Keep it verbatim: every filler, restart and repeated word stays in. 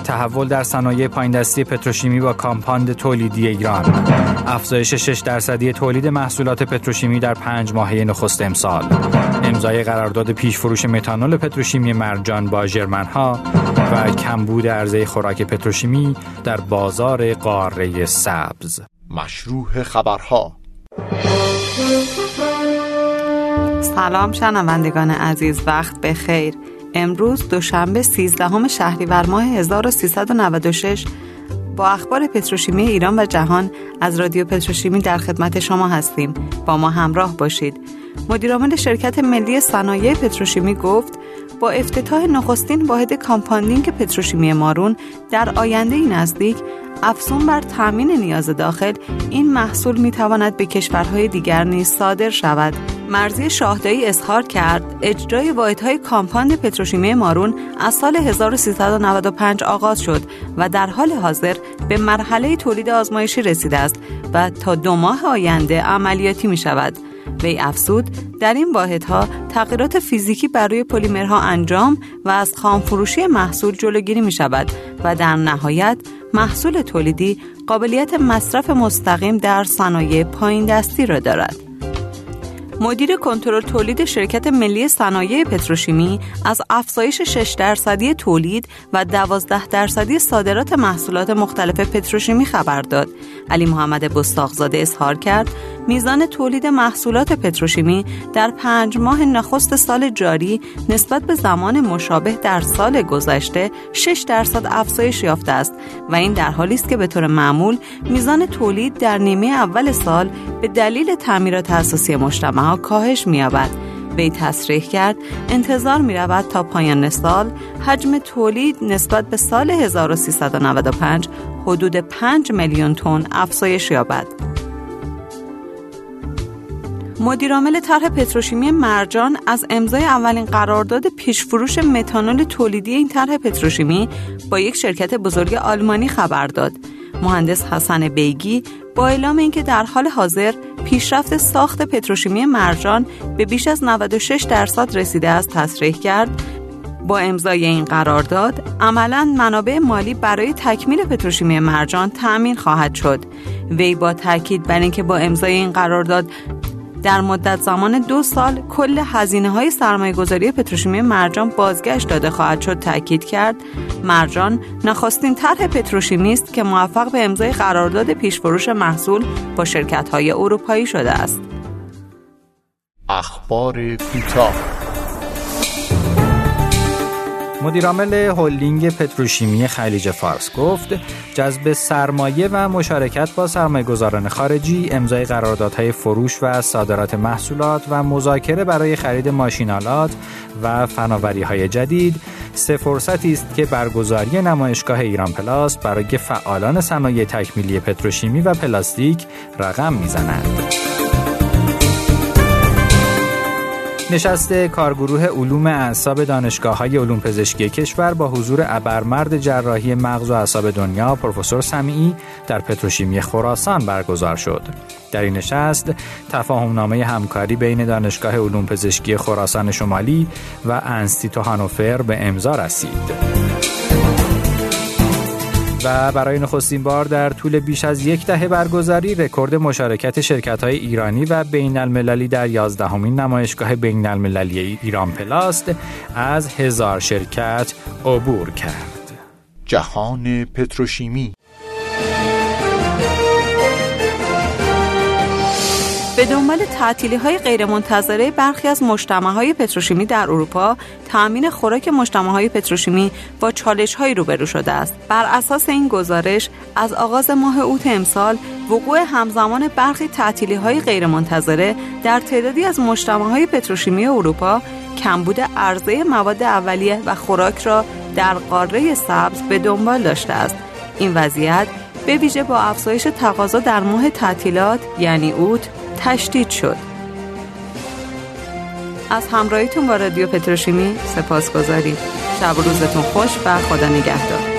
تحول در صنایع پایین‌دستی پتروشیمی با کامپاند تولیدی ایران، افزایش شش درصدی تولید محصولات پتروشیمی در پنج ماهه نخست امسال، امضای قرارداد پیشفروش متانول پتروشیمی مرجان با ژرمن‌ها و کمبود عرضه خوراک پتروشیمی در بازار قاره سبز. مشروح خبرها. سلام شنوندگان عزیز، وقت بخیر. امروز دوشنبه سیزدهم شهریور ماه هزار و سیصد و نود و شش با اخبار پتروشیمی ایران و جهان از رادیو پتروشیمی در خدمت شما هستیم. با ما همراه باشید. مدیرعامل شرکت ملی صنایع پتروشیمی گفت با افتتاح نخستین واحد کامپاندینگ پتروشیمی مارون در آینده نزدیک افزون بر تامین نیاز داخل، این محصول میتواند به کشورهای دیگر نیز صادر شود. مرضی شاهدایی اظهار کرد اجرای واحدهای کامپاند پتروشیمی مارون از سال هزار و سیصد و نود و پنج آغاز شد و در حال حاضر به مرحله تولید آزمایشی رسیده است و تا دو ماه آینده عملیاتی می شود. وی افزود در این واحدها تغییرات فیزیکی بر روی پلیمرها انجام و از خامفروشی محصول جلوگیری می شود و در نهایت محصول تولیدی قابلیت مصرف مستقیم در صنایع پایین دستی را دارد. مدیر کنترل تولید شرکت ملی صنایع پتروشیمی از افزایش شش درصدی تولید و دوازده درصدی صادرات محصولات مختلف پتروشیمی خبر داد. علی محمد بستاق‌زاده اظهار کرد میزان تولید محصولات پتروشیمی در پنج ماه نخست سال جاری نسبت به زمان مشابه در سال گذشته شش درصد افزایش یافته است و این در حالی است که به طور معمول میزان تولید در نیمه اول سال به دلیل تعمیرات اساسی مجتمع کاهش می‌یابد. وی تصریح کرد انتظار می‌رود تا پایان سال حجم تولید نسبت به سال هزار و سیصد و نود و پنج حدود پنج میلیون تن افزایش یابد. مدیرعامل طرح پتروشیمی مرجان از امضای اولین قرارداد پیشفروش متانول تولیدی این طرح پتروشیمی با یک شرکت بزرگ آلمانی خبر داد. مهندس حسن بیگی با اعلام اینکه در حال حاضر پیشرفت ساخت پتروشیمی مرجان به بیش از نود و شش درصد رسیده است تصریح کرد با امضای این قرارداد عملاً منابع مالی برای تکمیل پتروشیمی مرجان تأمین خواهد شد. وی با تاکید بر اینکه با امضای این قرارداد در مدت زمان دو سال کل هزینه‌های سرمایه‌گذاری پتروشیمی مرجان بازگشت داده خواهد شد تاکید کرد. مرجان نخستین طرح پتروشیمی است که موفق به امضای قرارداد پیشفروش محصول با شرکت‌های اروپایی شده است. اخبار کوتاه. مدیرعامل هلدینگ پتروشیمی خلیج فارس گفت جذب سرمایه و مشارکت با سرمایه‌گذاران خارجی، امضای قراردادهای فروش و صادرات محصولات و مذاکره برای خرید ماشین‌آلات و فناوری‌های جدید سه فرصتی است که برگزاری نمایشگاه ایران پلاس برای فعالان صنایع تکمیلی پتروشیمی و پلاستیک رقم می‌زنند. نشست کارگروه علوم اعصاب دانشگاه‌های علوم پزشکی کشور با حضور ابرمرد جراحی مغز و اعصاب دنیا پروفسور سمیعی در پتروشیمی خراسان برگزار شد. در این نشست تفاهم‌نامه همکاری بین دانشگاه علوم پزشکی خراسان شمالی و انستیتو هانوفر به امضا رسید. و برای نخستین بار در طول بیش از یک دهه برگزاری رکورد مشارکت شرکت‌های ایرانی و بین‌المللی در یازدهمین نمایشگاه بین‌المللی ایران پلاست از هزار شرکت عبور کرد. جهان پتروشیمی. به دنبال تعطیلی‌های غیرمنتظره برخی از مجتمع‌های پتروشیمی در اروپا، تأمین خوراک مجتمع‌های پتروشیمی با چالش‌هایی روبرو شده است. بر اساس این گزارش، از آغاز ماه اوت امسال، وقوع همزمان برخی تعطیلی‌های غیرمنتظره در تعدادی از مجتمع‌های پتروشیمی اروپا، کمبود عرضه مواد اولیه و خوراک را در قاره سبز به دنبال داشته است. این وضعیت به ویژه با افزایش تقاضا در ماه تعطیلات یعنی اوت تشدید شد. از همراهیتون با رادیو پتروشیمی سپاسگزاریم. شب و روزتون خوش و خدا نگهدار.